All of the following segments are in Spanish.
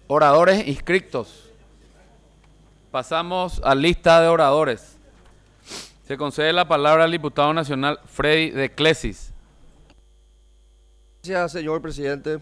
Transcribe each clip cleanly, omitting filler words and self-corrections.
oradores inscritos. Pasamos a lista de oradores. Se concede la palabra al diputado nacional Freddy de Clesis. Gracias, señor presidente.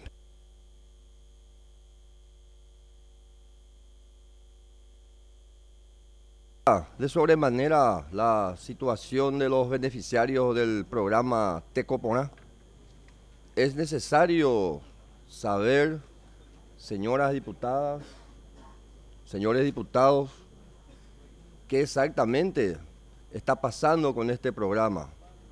De sobremanera la situación de los beneficiarios del programa Tecoponá. Es necesario saber, señoras diputadas, señores diputados, qué exactamente está pasando con este programa.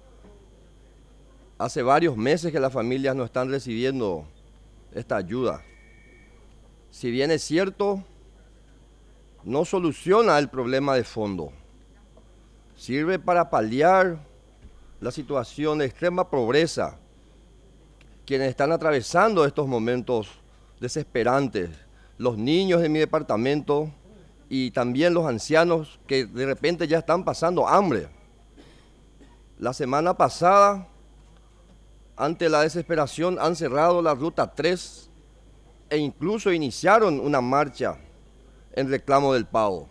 Hace varios meses que las familias no están recibiendo esta ayuda. Si bien es cierto, no soluciona el problema de fondo. Sirve para paliar la situación de extrema pobreza quienes están atravesando estos momentos desesperantes, los niños de mi departamento y también los ancianos que de repente ya están pasando hambre. La semana pasada, ante la desesperación, han cerrado la ruta 3 e incluso iniciaron una marcha en reclamo del pago.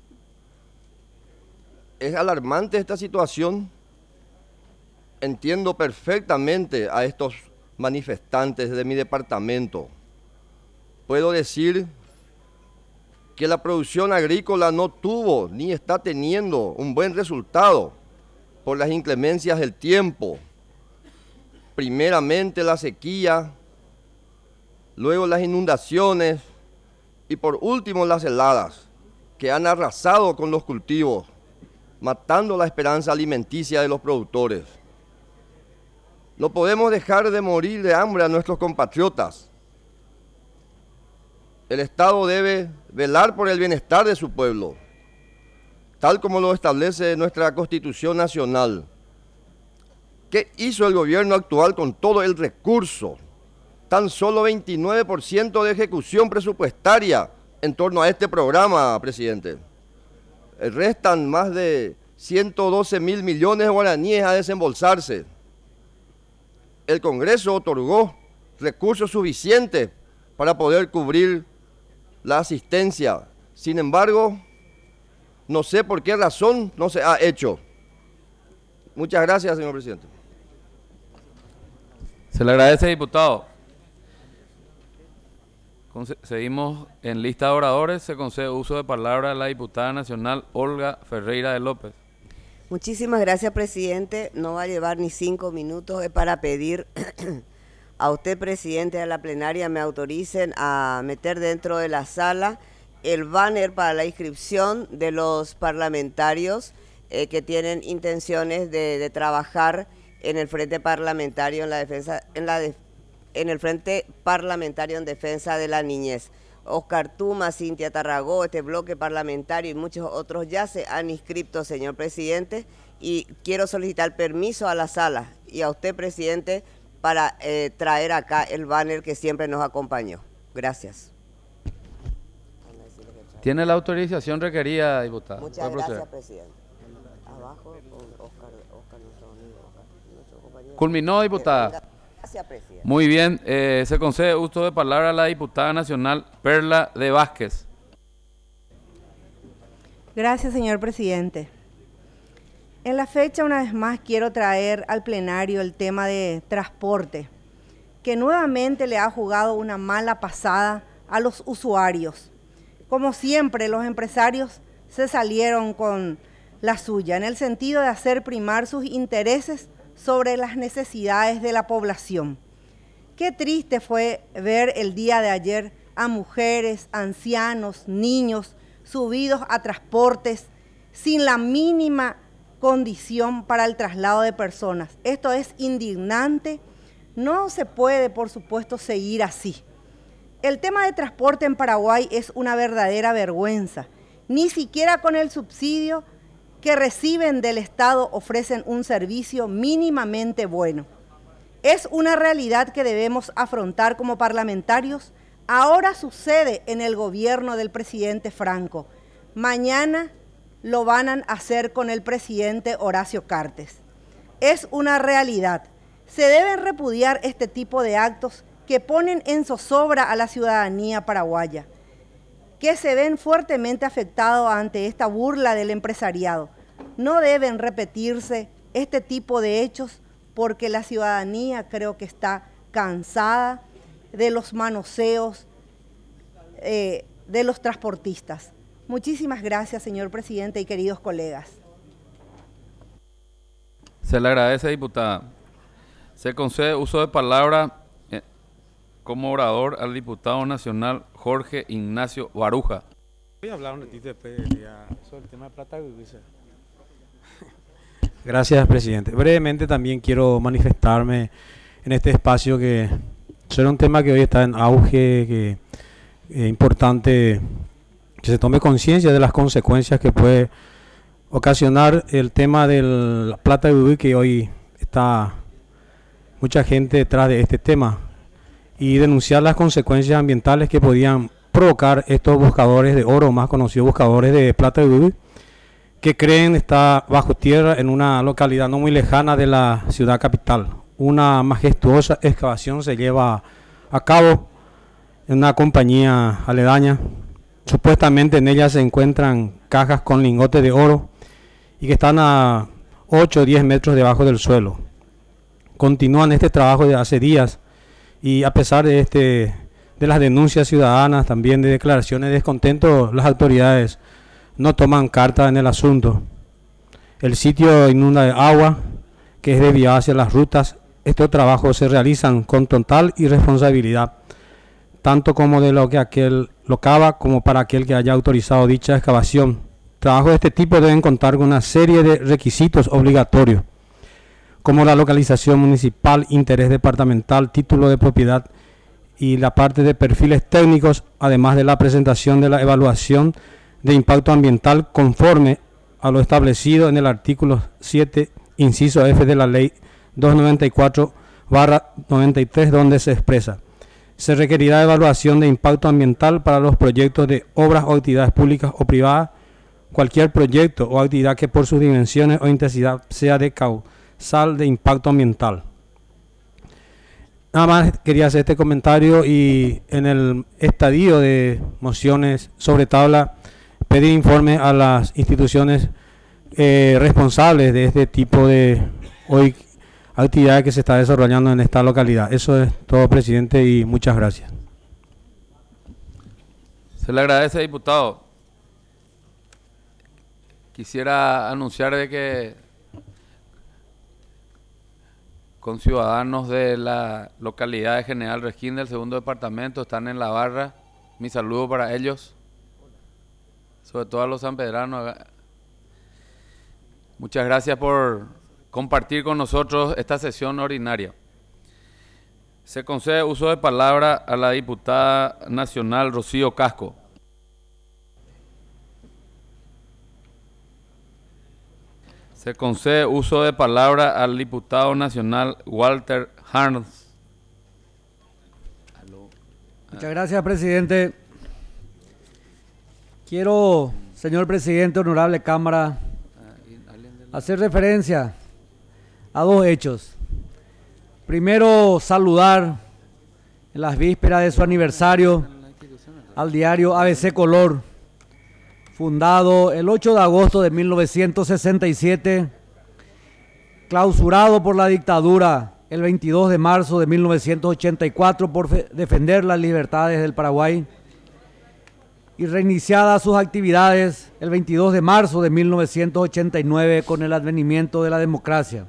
Es alarmante esta situación. Entiendo perfectamente a estos manifestantes de mi departamento. Puedo decir que la producción agrícola no tuvo ni está teniendo un buen resultado por las inclemencias del tiempo. Primeramente la sequía, luego las inundaciones y por último las heladas que han arrasado con los cultivos, matando la esperanza alimenticia de los productores. No podemos dejar de morir de hambre a nuestros compatriotas. El Estado debe velar por el bienestar de su pueblo, tal como lo establece nuestra Constitución Nacional. ¿Qué hizo el gobierno actual con todo el recurso? Tan solo 29% de ejecución presupuestaria en torno a este programa, presidente. Restan más de 112.000 millones de guaraníes a desembolsarse. El Congreso otorgó recursos suficientes para poder cubrir la asistencia. Sin embargo, no sé por qué razón no se ha hecho. Muchas gracias, señor presidente. Se le agradece, diputado. Seguimos en lista de oradores. Se concede uso de palabra a la diputada nacional Olga Ferreira de López. Muchísimas gracias, presidente. No va a llevar ni 5 minutos. Es para pedir a usted, presidente de la plenaria, me autoricen a meter dentro de la sala el banner para la inscripción de los parlamentarios que tienen intenciones de trabajar en el Frente Parlamentario en la defensa, en el Frente Parlamentario en Defensa de la Niñez. Oscar Tuma, Cintia Tarragó, este bloque parlamentario y muchos otros ya se han inscrito, señor presidente, y quiero solicitar permiso a la sala y a usted, presidente, para traer acá el banner que siempre nos acompañó. Gracias. Tiene la autorización requerida, diputada. Muchas gracias, presidente. Abajo, Oscar, nuestro amigo, nuestro compañero. Culminó, diputada. Gracias, presidente. Muy bien, se concede uso de palabra a la diputada nacional Perla de Vázquez. Gracias, señor presidente. En la fecha, una vez más, quiero traer al plenario el tema de transporte, que nuevamente le ha jugado una mala pasada a los usuarios. Como siempre, los empresarios se salieron con la suya, en el sentido de hacer primar sus intereses sobre las necesidades de la población. Qué triste fue ver el día de ayer a mujeres, ancianos, niños subidos a transportes sin la mínima condición para el traslado de personas. Esto es indignante. No se puede, por supuesto, seguir así. El tema de transporte en Paraguay es una verdadera vergüenza. Ni siquiera con el subsidio que reciben del Estado ofrecen un servicio mínimamente bueno. Es una realidad que debemos afrontar como parlamentarios. Ahora sucede en el gobierno del presidente Franco. Mañana lo van a hacer con el presidente Horacio Cartes. Es una realidad. Se deben repudiar este tipo de actos que ponen en zozobra a la ciudadanía paraguaya. que se ven fuertemente afectados ante esta burla del empresariado. No deben repetirse este tipo de hechos porque la ciudadanía creo que está cansada de los manoseos de los transportistas. Muchísimas gracias, señor presidente y queridos colegas. Se le agradece, diputada. Se concede uso de palabra como orador al diputado nacional Jorge Ignacio Baruja. Voy a hablar un ratito después sobre el tema de plata. Gracias, presidente. Brevemente también quiero manifestarme en este espacio que será un tema que hoy está en auge, que es importante que se tome conciencia de las consecuencias que puede ocasionar el tema de la plata de Ubí, que hoy está mucha gente detrás de este tema, y denunciar las consecuencias ambientales que podían provocar estos buscadores de oro, más conocidos buscadores de plata de Ubí, que creen está bajo tierra en una localidad no muy lejana de la ciudad capital. Una majestuosa excavación se lleva a cabo en una compañía aledaña. Supuestamente en ella se encuentran cajas con lingotes de oro y que están a 8 o 10 metros debajo del suelo. Continúan este trabajo de hace días y a pesar de las denuncias ciudadanas, también de declaraciones de descontento, las autoridades no toman carta en el asunto. El sitio inunda de agua que es desviada hacia las rutas. Estos trabajos se realizan con total irresponsabilidad, tanto como de lo que aquel lo cava como para aquel que haya autorizado dicha excavación. Trabajos de este tipo deben contar con una serie de requisitos obligatorios, como la localización municipal, interés departamental, título de propiedad y la parte de perfiles técnicos, además de la presentación de la evaluación de impacto ambiental conforme a lo establecido en el artículo 7, inciso F de la Ley 294/93, donde se expresa: se requerirá evaluación de impacto ambiental para los proyectos de obras o actividades públicas o privadas, cualquier proyecto o actividad que por sus dimensiones o intensidad sea de causal de impacto ambiental. Nada más quería hacer este comentario y en el estadio de mociones sobre tabla pedir informe a las instituciones responsables de este tipo de actividades que se está desarrollando en esta localidad. Eso es todo, presidente, y muchas gracias. Se le agradece, diputado. Quisiera anunciar de que con ciudadanos de la localidad de General Regín del segundo departamento están en la barra. Mi saludo para ellos, sobre todo a los sanpedranos. Muchas gracias por compartir con nosotros esta sesión ordinaria. Se concede uso de palabra a la diputada nacional Rocío Casco. Se concede uso de palabra al diputado nacional Walter Harms. Muchas gracias, presidente. Quiero, señor presidente, honorable Cámara, hacer referencia a dos hechos. Primero, saludar en las vísperas de su aniversario al diario ABC Color, fundado el 8 de agosto de 1967, clausurado por la dictadura el 22 de marzo de 1984 por defender las libertades del Paraguay, y reiniciadas sus actividades el 22 de marzo de 1989 con el advenimiento de la democracia.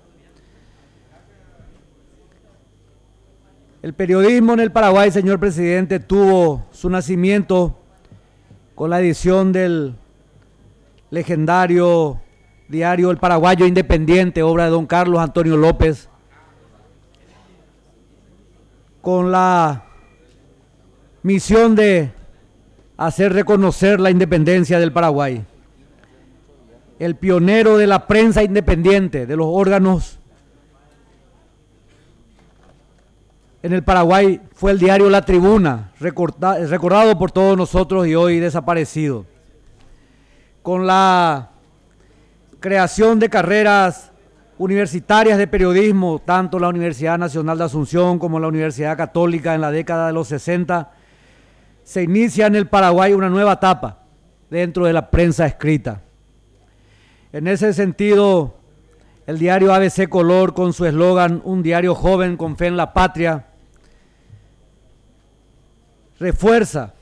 El periodismo en el Paraguay, señor presidente, tuvo su nacimiento con la edición del legendario diario El Paraguayo Independiente, obra de don Carlos Antonio López, con la misión de hacer reconocer la independencia del Paraguay. El pionero de la prensa independiente, de los órganos en el Paraguay, fue el diario La Tribuna, recordado por todos nosotros y hoy desaparecido. Con la creación de carreras universitarias de periodismo, tanto la Universidad Nacional de Asunción como la Universidad Católica en la década de los 60, se inicia en el Paraguay una nueva etapa dentro de la prensa escrita. En ese sentido, el diario ABC Color, con su eslogan "Un diario joven con fe en la patria", refuerza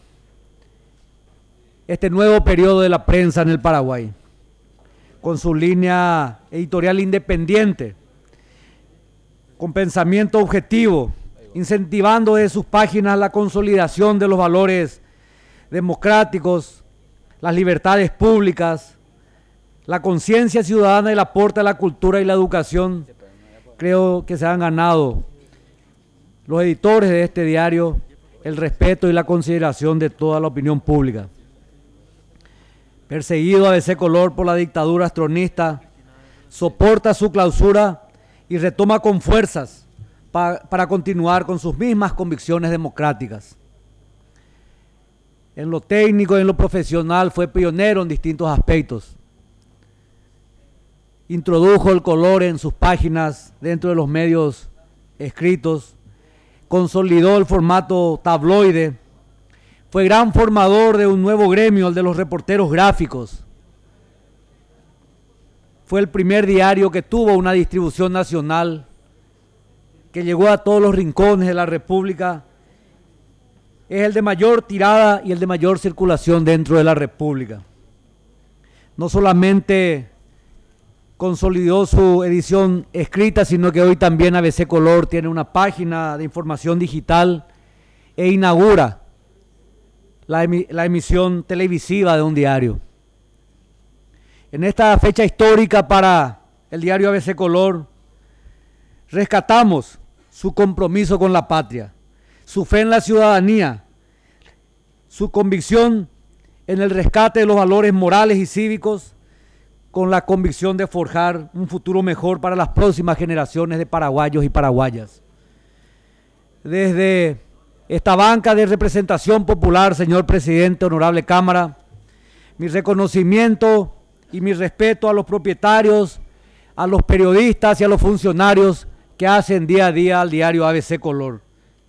este nuevo periodo de la prensa en el Paraguay, con su línea editorial independiente, con pensamiento objetivo, incentivando desde sus páginas la consolidación de los valores democráticos, las libertades públicas, la conciencia ciudadana y el aporte a la cultura y la educación. Creo que se han ganado los editores de este diario el respeto y la consideración de toda la opinión pública. Perseguido ABC Color por la dictadura astronista, soporta su clausura y retoma con fuerzas para continuar con sus mismas convicciones democráticas. En lo técnico y en lo profesional fue pionero en distintos aspectos. Introdujo el color en sus páginas dentro de los medios escritos, consolidó el formato tabloide, fue gran formador de un nuevo gremio, el de los reporteros gráficos. Fue el primer diario que tuvo una distribución nacional, que llegó a todos los rincones de la República. Es el de mayor tirada y el de mayor circulación dentro de la República. No solamente consolidó su edición escrita, sino que hoy también ABC Color tiene una página de información digital e inaugura la emisión televisiva de un diario. En esta fecha histórica para el diario ABC Color, rescatamos su compromiso con la patria, su fe en la ciudadanía, su convicción en el rescate de los valores morales y cívicos, con la convicción de forjar un futuro mejor para las próximas generaciones de paraguayos y paraguayas. Desde esta banca de representación popular, señor presidente, honorable Cámara, mi reconocimiento y mi respeto a los propietarios, a los periodistas y a los funcionarios que hacen día a día al diario ABC Color.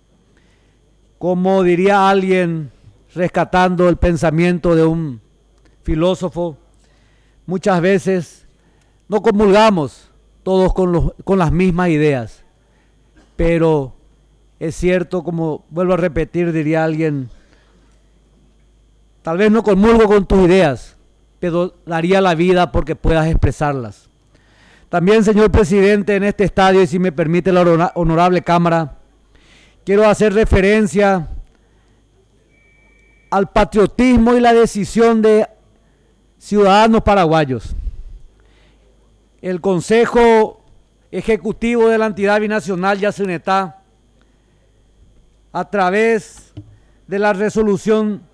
Como diría alguien, rescatando el pensamiento de un filósofo, muchas veces no comulgamos todos con las mismas ideas, pero es cierto, como vuelvo a repetir, diría alguien, tal vez no comulgo con tus ideas, pero daría la vida porque puedas expresarlas. También, señor presidente, en este estadio, y si me permite la honorable Cámara, quiero hacer referencia al patriotismo y la decisión de ciudadanos paraguayos. El Consejo Ejecutivo de la entidad binacional Yacyretá, a través de la resolución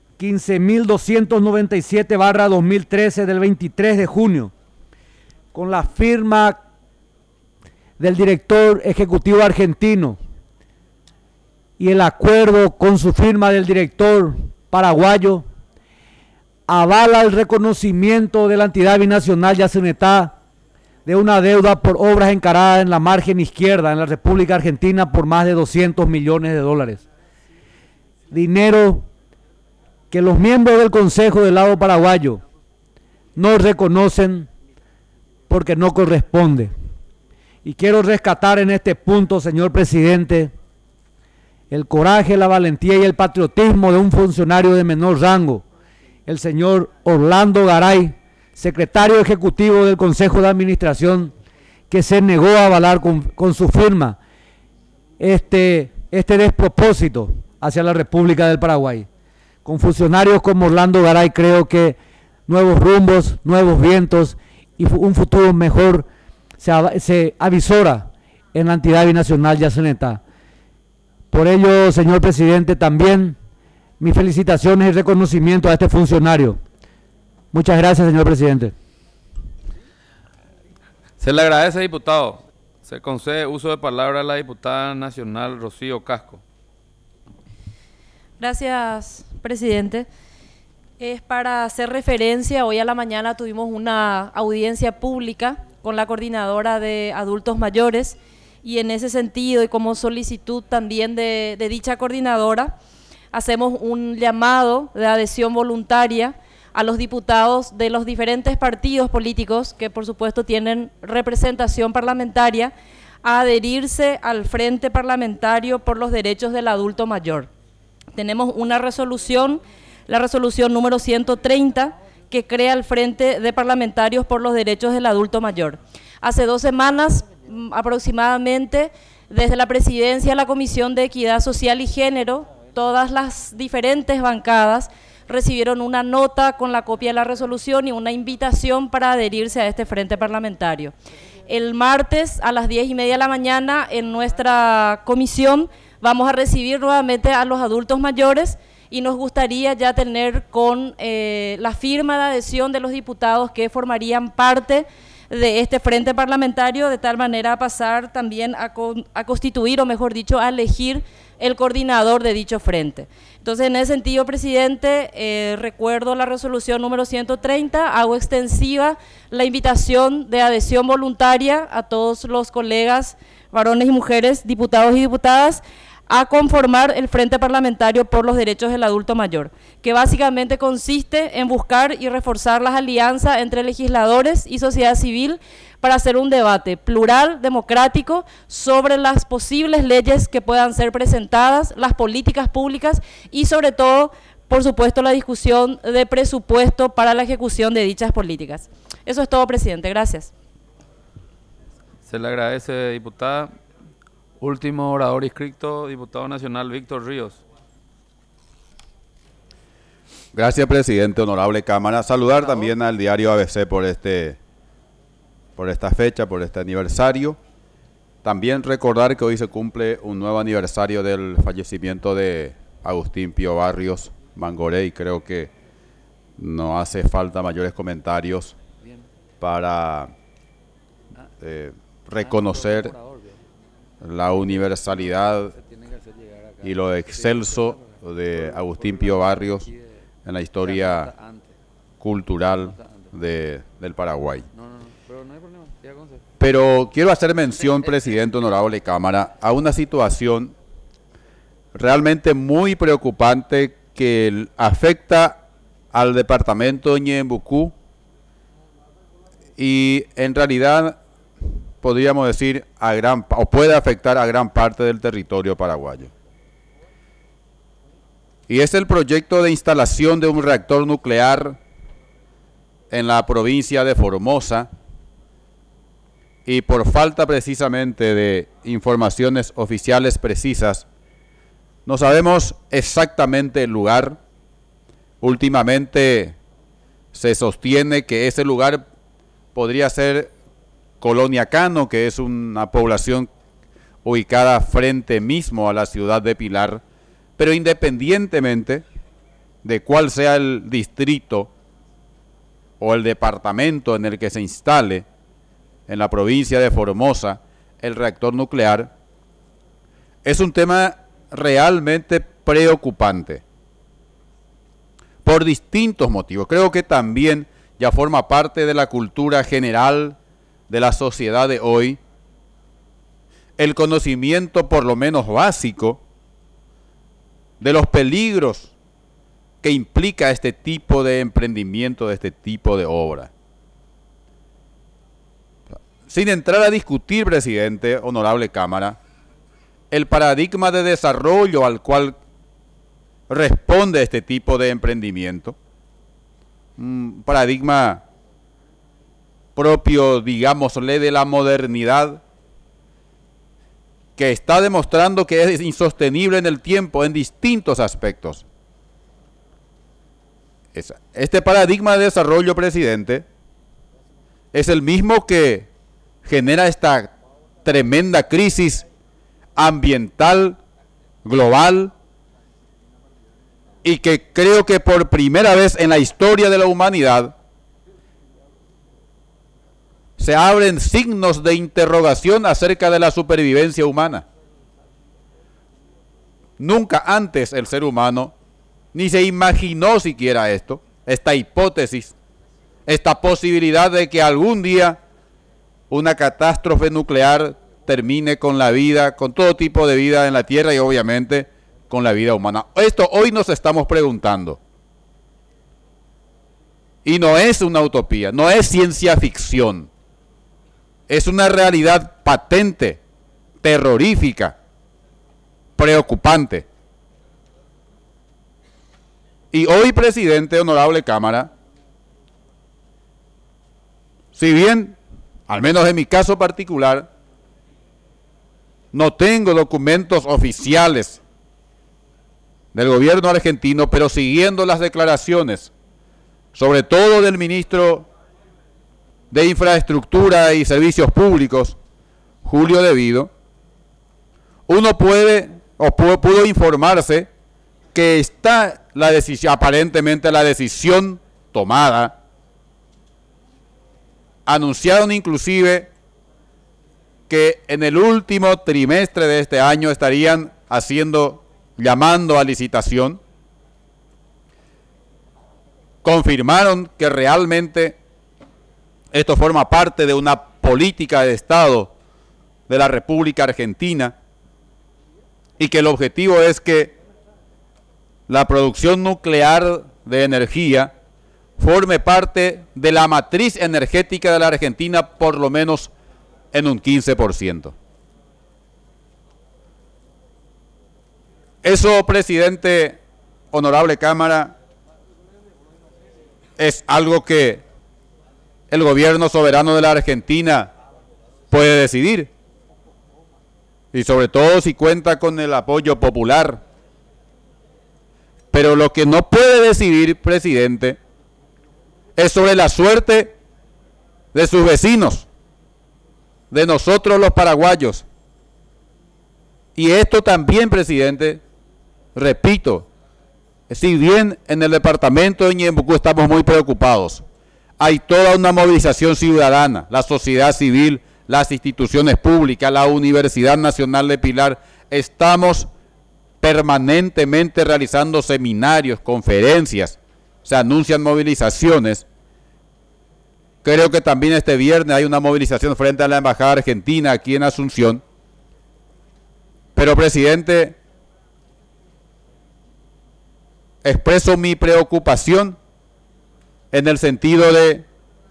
15.297/2013 del 23 de junio, con la firma del director ejecutivo argentino y el acuerdo con su firma del director paraguayo, avala el reconocimiento de la entidad binacional Yacyretá de una deuda por obras encaradas en la margen izquierda en la República Argentina por más de 200 millones de dólares. Dinero que los miembros del Consejo del lado paraguayo no reconocen porque no corresponde. Y quiero rescatar en este punto, señor presidente, el coraje, la valentía y el patriotismo de un funcionario de menor rango, el señor Orlando Garay, secretario ejecutivo del Consejo de Administración, que se negó a avalar con su firma este despropósito hacia la República del Paraguay. Con funcionarios como Orlando Garay, creo que nuevos rumbos, nuevos vientos y un futuro mejor se avisora en la entidad binacional Yacyretá. Por ello, señor presidente, también mis felicitaciones y reconocimiento a este funcionario. Muchas gracias, señor presidente. Se le agradece, diputado. Se concede uso de palabra a la diputada nacional Rocío Casco. Gracias, presidente. Es para hacer referencia, hoy a la mañana tuvimos una audiencia pública con la coordinadora de adultos mayores y en ese sentido y como solicitud también de dicha coordinadora, hacemos un llamado de adhesión voluntaria a los diputados de los diferentes partidos políticos que por supuesto tienen representación parlamentaria a adherirse al Frente Parlamentario por los Derechos del Adulto Mayor. Tenemos una resolución, la resolución número 130, que crea el Frente de Parlamentarios por los Derechos del Adulto Mayor. Hace 2 semanas aproximadamente, desde la presidencia de la Comisión de Equidad Social y Género, todas las diferentes bancadas recibieron una nota con la copia de la resolución y una invitación para adherirse a este Frente Parlamentario. El martes a las 10:30 de la mañana en nuestra comisión vamos a recibir nuevamente a los adultos mayores y nos gustaría ya tener con la firma de adhesión de los diputados que formarían parte de este Frente Parlamentario, de tal manera a pasar también a constituir, o mejor dicho, a elegir el coordinador de dicho frente. Entonces, en ese sentido, presidente, recuerdo la resolución número 130, hago extensiva la invitación de adhesión voluntaria a todos los colegas, varones y mujeres, diputados y diputadas, a conformar el Frente Parlamentario por los Derechos del Adulto Mayor, que básicamente consiste en buscar y reforzar las alianzas entre legisladores y sociedad civil para hacer un debate plural, democrático, sobre las posibles leyes que puedan ser presentadas, las políticas públicas y sobre todo, por supuesto, la discusión de presupuesto para la ejecución de dichas políticas. Eso es todo, presidente. Gracias. Se le agradece, diputada. Último orador inscrito, diputado nacional Víctor Ríos. Gracias, presidente, honorable Cámara. Saludar también al diario ABC por esta fecha, por este aniversario. También recordar que hoy se cumple un nuevo aniversario del fallecimiento de Agustín Pío Barrios Mangorey. Creo que no hace falta mayores comentarios para reconocer la universalidad y lo excelso de Agustín Pío Barrios en la historia cultural del Paraguay. Pero quiero hacer mención, presidente, honorable Cámara, a una situación realmente muy preocupante que afecta al departamento de Ñeembucú y en realidad podríamos decir puede afectar a gran parte del territorio paraguayo. Y es el proyecto de instalación de un reactor nuclear en la provincia de Formosa, y por falta precisamente de informaciones oficiales precisas, no sabemos exactamente el lugar. Últimamente se sostiene que ese lugar podría ser Colonia Cano, que es una población ubicada frente mismo a la ciudad de Pilar, pero independientemente de cuál sea el distrito o el departamento en el que se instale en la provincia de Formosa el reactor nuclear, es un tema realmente preocupante por distintos motivos. Creo que también ya forma parte de la cultura general de la sociedad de hoy el conocimiento por lo menos básico de los peligros que implica este tipo de emprendimiento, de este tipo de obra. Sin entrar a discutir, presidente, honorable Cámara, el paradigma de desarrollo al cual responde este tipo de emprendimiento, un paradigma propio, digámosle, de la modernidad, que está demostrando que es insostenible en el tiempo en distintos aspectos. Este paradigma de desarrollo, presidente, es el mismo que genera esta tremenda crisis ambiental global y que creo que por primera vez en la historia de la humanidad se abren signos de interrogación acerca de la supervivencia humana. Nunca antes el ser humano ni se imaginó siquiera esta hipótesis, esta posibilidad de que algún día una catástrofe nuclear termine con la vida, con todo tipo de vida en la Tierra y obviamente con la vida humana. Esto hoy nos estamos preguntando. Y no es una utopía, no es ciencia ficción. Es una realidad patente, terrorífica, preocupante. Y hoy, presidente, honorable Cámara, si bien, al menos en mi caso particular, no tengo documentos oficiales del gobierno argentino, pero siguiendo las declaraciones, sobre todo del ministro de Infraestructura y Servicios Públicos, Julio De Vido, uno pudo informarse que está la decisión, aparentemente la decisión tomada. Anunciaron inclusive que en el último trimestre de este año estarían llamando a licitación. Confirmaron que realmente esto forma parte de una política de Estado de la República Argentina y que el objetivo es que la producción nuclear de energía forme parte de la matriz energética de la Argentina por lo menos en un 15%. Eso, presidente, honorable Cámara, es algo que el gobierno soberano de la Argentina puede decidir. Y sobre todo si cuenta con el apoyo popular. Pero lo que no puede decidir, presidente, es sobre la suerte de sus vecinos, de nosotros los paraguayos. Y esto también, presidente, repito, si bien en el departamento de Ñembucú estamos muy preocupados, hay toda una movilización ciudadana, la sociedad civil, las instituciones públicas, la Universidad Nacional de Pilar, estamos permanentemente realizando seminarios, conferencias, se anuncian movilizaciones. Creo que también este viernes hay una movilización frente a la Embajada Argentina aquí en Asunción. Pero, presidente, expreso mi preocupación en el sentido de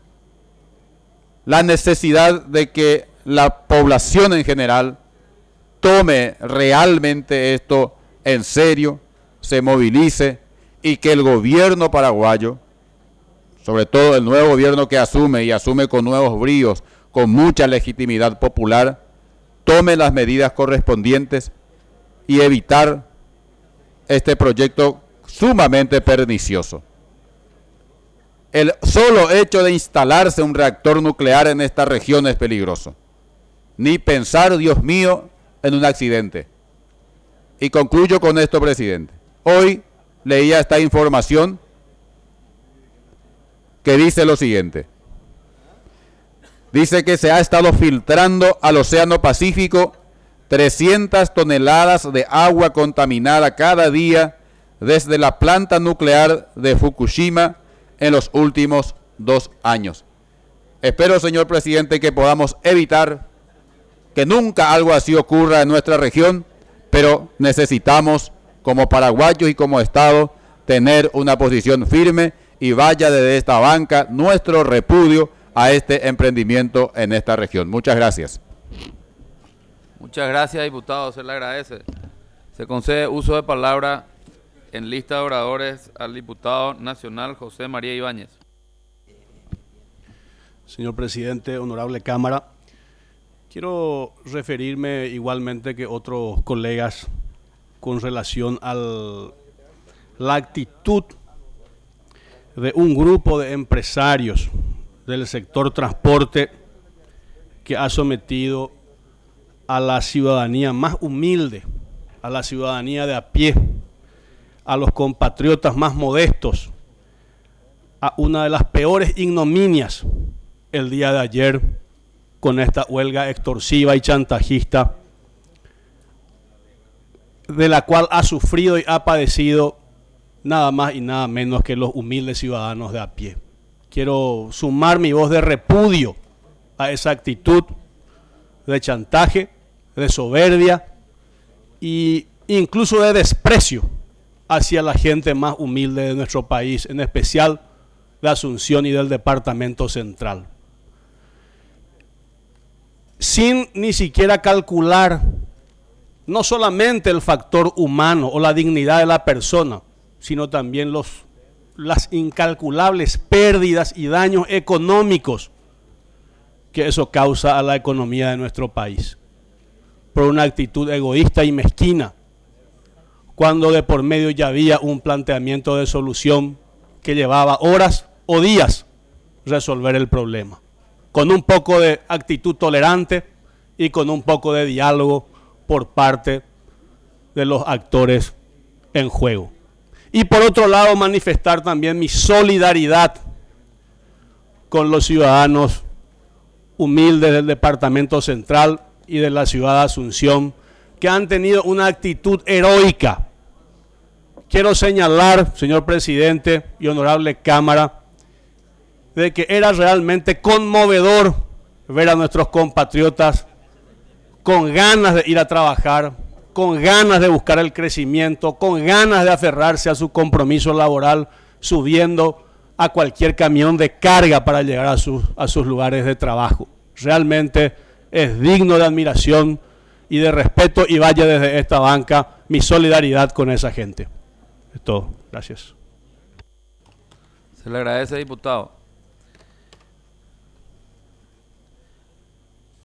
la necesidad de que la población en general tome realmente esto en serio, se movilice y que el gobierno paraguayo, sobre todo el nuevo gobierno que asume y asume con nuevos bríos, con mucha legitimidad popular, tome las medidas correspondientes y evitar este proyecto sumamente pernicioso. El solo hecho de instalarse un reactor nuclear en esta región es peligroso. Ni pensar, Dios mío, en un accidente. Y concluyo con esto, presidente. Hoy leía esta información que dice lo siguiente. Dice que se ha estado filtrando al Océano Pacífico 300 toneladas de agua contaminada cada día desde la planta nuclear de Fukushima en los últimos 2 años. Espero, señor presidente, que podamos evitar que nunca algo así ocurra en nuestra región, pero necesitamos, como paraguayos y como Estado, tener una posición firme y vaya desde esta banca nuestro repudio a este emprendimiento en esta región. Muchas gracias. Muchas gracias, diputado, se le agradece. Se concede uso de palabra en lista de oradores al diputado nacional José María Ibáñez. Señor presidente, honorable Cámara, quiero referirme igualmente que otros colegas con relación a la actitud de un grupo de empresarios del sector transporte que ha sometido a la ciudadanía más humilde, a la ciudadanía de a pie, a los compatriotas más modestos, a una de las peores ignominias el día de ayer con esta huelga extorsiva y chantajista de la cual ha sufrido y ha padecido nada más y nada menos que los humildes ciudadanos de a pie. Quiero sumar mi voz de repudio a esa actitud de chantaje, de soberbia y incluso de desprecio hacia la gente más humilde de nuestro país, en especial de Asunción y del Departamento Central. Sin ni siquiera calcular no solamente el factor humano o la dignidad de la persona, sino también las incalculables pérdidas y daños económicos que eso causa a la economía de nuestro país, por una actitud egoísta y mezquina, cuando de por medio ya había un planteamiento de solución que llevaba horas o días resolver el problema, con un poco de actitud tolerante y con un poco de diálogo por parte de los actores en juego. Y por otro lado, manifestar también mi solidaridad con los ciudadanos humildes del Departamento Central y de la ciudad de Asunción, que han tenido una actitud heroica. Quiero señalar, señor presidente y honorable Cámara, de que era realmente conmovedor ver a nuestros compatriotas con ganas de ir a trabajar, con ganas de buscar el crecimiento, con ganas de aferrarse a su compromiso laboral, subiendo a cualquier camión de carga para llegar a sus lugares de trabajo. Realmente es digno de admiración y de respeto, y vaya desde esta banca mi solidaridad con esa gente. Es todo. Gracias. Se le agradece, diputado.